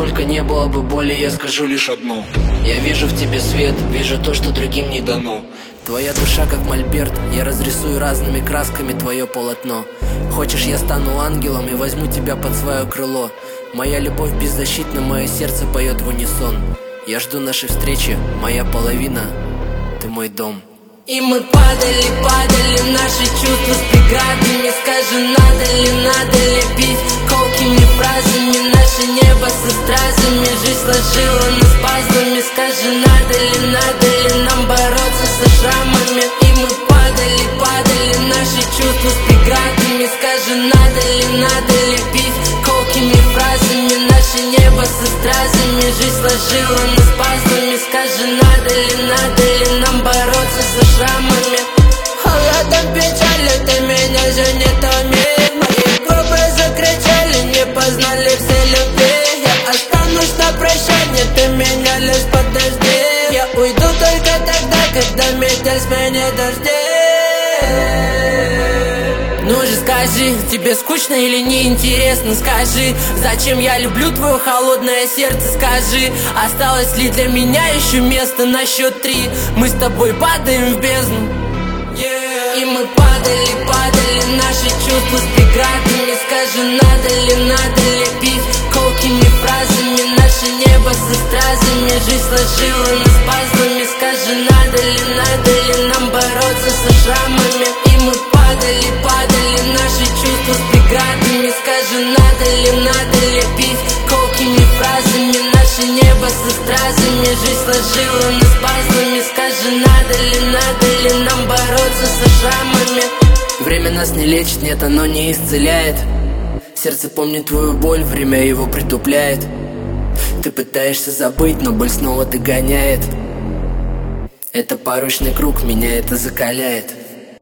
сколько не было бы боли, я скажу лишь одно: я вижу в тебе свет, вижу то, что другим не дано. Твоя душа как мольберт, я разрисую разными красками твое полотно. Хочешь, я стану ангелом и возьму тебя под свое крыло. Моя любовь беззащитна, мое сердце поет в унисон. Я жду нашей встречи, моя половина, ты мой дом. И мы падали, падали, наши чувства с преградами. Скажи, надо ли бить колкими фразами наше небо со стразами? Жизнь сложила нас пазлами. Скажи, надо ли нам бороться со шрамами? И мы падали, падали, наши чувства с преградами. Скажи, надо ли бить колкими фразами наше небо со стразами? Жизнь сложила нас пазлами. Скажи, надо ли нам бороться со шрамами? Холодом печали ты меня же не томи. Мои губы закричали, не познали все любви. Я останусь на прощание, ты меня лишь подожди. Я уйду только тогда, когда метель сменит дожди. Ну же скажи, тебе скучно или неинтересно? Скажи, зачем я люблю твое холодное сердце? Скажи, осталось ли для меня еще место на счет 3? Мы с тобой падаем в бездну. И мы падали, падали, наши чувства с преградами. Скажи, надо ли бить колкими фразами наше небо со стразами? Жизнь сложила нас пазлами. Скажи, надо ли нам бороться со шрамами? И мы падали, падали, наши чувства с преградами. Скажи, надо ли бить колкими фразами наше небо со стразами? Жизнь сложила нас пазлами. Скажи, надо ли нам бороться со шрамами? Время нас не лечит, нет, оно не исцеляет. Сердце помнит твою боль, время его притупляет. Ты пытаешься забыть, но боль снова догоняет. Это порочный круг, меня это закаляет.